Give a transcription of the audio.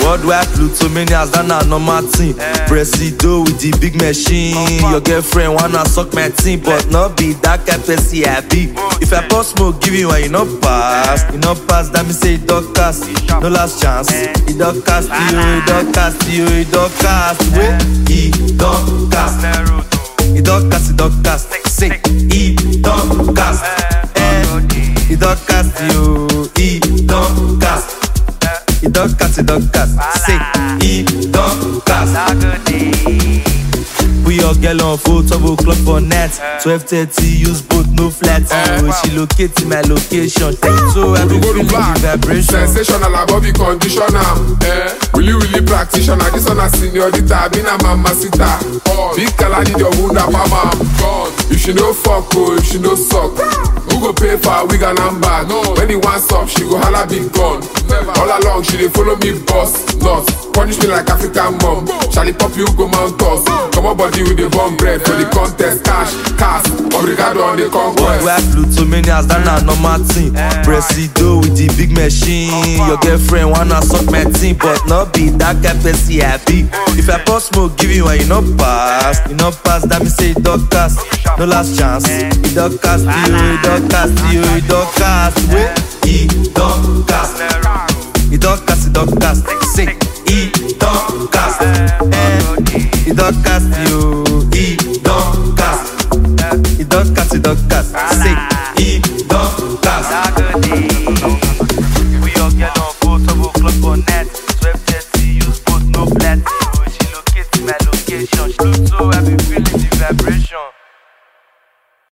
God where Pluto many as that na normal thing. Presido with the big machine. Your girlfriend wanna suck my team, but not be that kind person I be. If I pour smoke, give you and you not pass. You not pass, that me say it don't cast. No last chance. It don't cast you, it don't cast you, it don't cast. Wait, it don't cast. It don't cast, it don't cast. Say, it don't cast. It don't cast you, it don't cast. It don't cast, it don't cast. Say, it don't cast. Put your girl on full 12 o'clock for net. 12:30, use both, no flats. She locate my location. So I do go to black. Sensational, above the conditioner. Really practitioner. This one a seniorita, been a mamacita. Big color need your wound up, mama. If she no fuck, if she no suck, who go pay for a wig and handbag? When he wants up, she go holla big gun. All along, she dey follow me boss. Not punish me like African mom. Charlie pop you go mount us. Come on, body with the bomb bread for the contest. Cash, obrigado on the conquest. Where Pluto many as that na normal thing. Presido with the big machine. Your girlfriend wanna suck my team, but not be that kind person I be. If I pour smoke, give you and you not pass. You not pass, that me say it don't cast. No last chance. It don't cast you, it don't cast you, it don't cast. Wait, it don't cast. It don't cast, it don't cast. Say, it don't cast. It don't cast